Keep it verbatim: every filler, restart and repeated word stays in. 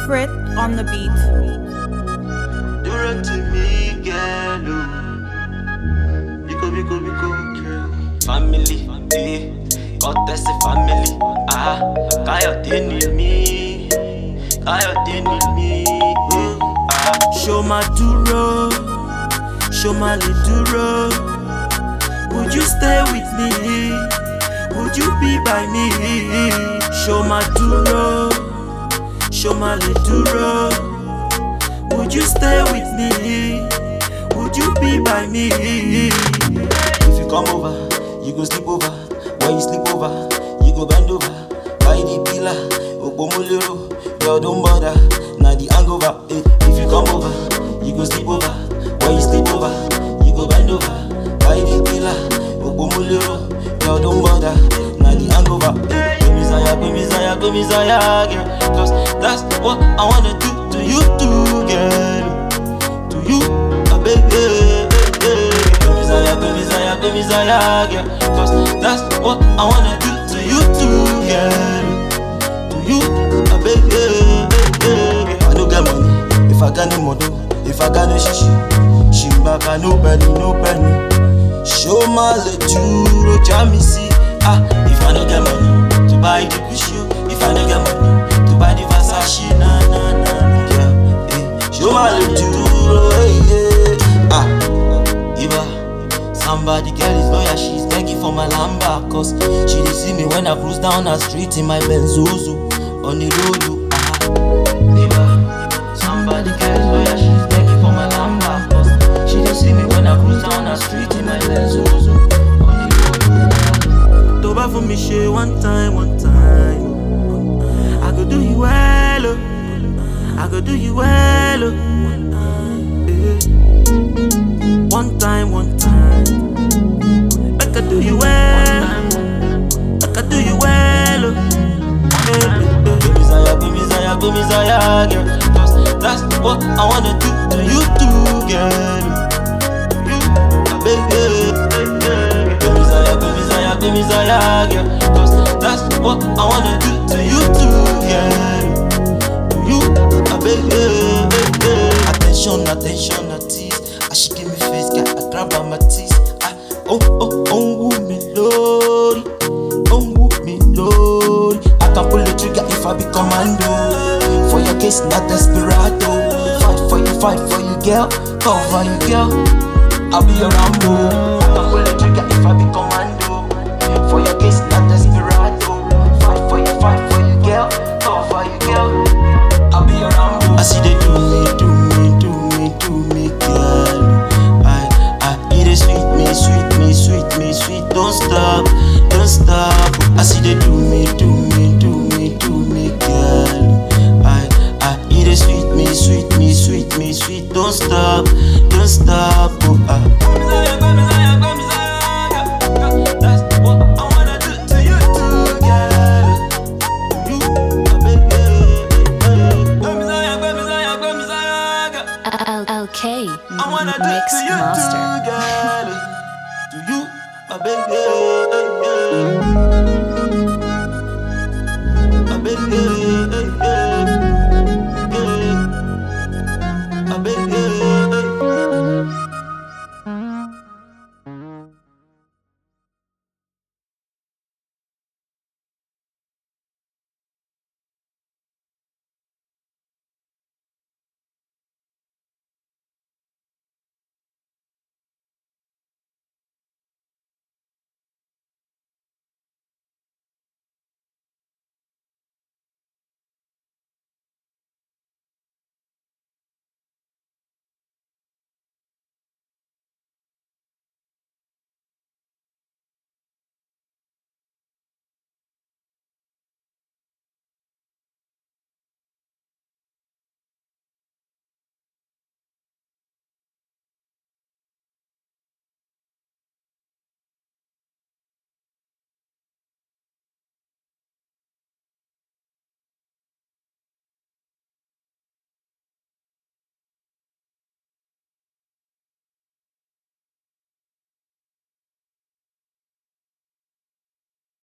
Frit on the beat. Duro to me, girl. Biko, biko, biko, girl. Family, eh. God bless the family. Ah, Kayode need me. Kayode need me. Eh. Ah, show my duro. Show my little duro. Would you stay with me? Would you be by me? Show my duro. Show my little duro. Would you stay with me? Would you be by me? If you come over, you go sleep over. When you sleep over, you go bend over. By the pillar, Obomolero, girl don't bother. Now the hangover, eh. If you come over, you go sleep over. When you sleep over, you go bend over. By the pillar, Obomolero, girl don't bother. Now the hangover, eh. Go Messiah, go Messiah, go Messiah, girl. Cause that's what I wanna do to you too, girl. To you, a baby. Go Messiah, go Messiah, go Messiah, girl. Cause that's what I wanna do to you too, girl. To you, a baby. I don't get money, if I got no money, if I got no shishi, she back I no penny, no penny. Show my little jammy see. Ah, if I don't get money to buy the Gucci, if I don't get money to buy the Versace, na na na, yeah, eh. Show my little, eh, yeah. Ah, Iba, somebody girl is lawyer, she's begging for my lamba, cause she dey see me when I cruise down the street in my Benzuzu on the road. Ah, Iba, somebody girl is lawyer, she's begging for my lamba, cause she dey see me when I cruise down the street in my Benzuzu on the road. Toba for me, she one time, one time. I go do you well, oh. I go do you well, oh. Yeah. One time, one time. I can do you well. I can do you well, oh. Yeah. Go Messiah, go Messiah, go Messiah, girl. Cause that's what I wanna do to you too, girl. You, my baby. Go Messiah, go Messiah, go Messiah, girl. Cause that's what I wanna do to you too, girl. You, my baby. Attention, attention, a tease. As she give me face, girl, I grab her my teeth. Ah, oh, oh, oh, woo me lord. Oh, woo me lord. I can pull the trigger if I be commando. For your case, not desperado. Fight for you, fight for you, girl. Cover you, girl. I'll be your Rambo. I can pull the trigger if I be commando. For your case, not desperado. Fight for you, fight for you, girl. Cover you, girl. I'll be your Rambo. I see they do me, do me, do me, do me, girl. I, I, it is sweet me, sweet me, sweet me, sweet. Don't stop, don't stop. I see they do me, do me, do me, do me, girl. I, I, it is sweet me, sweet me, sweet me, sweet. Don't stop, don't stop. Oh, ah. That's what I wanna do to you too, girl. You, my baby. L K I wanna do Mix to you Master. too, girl. To you, my baby.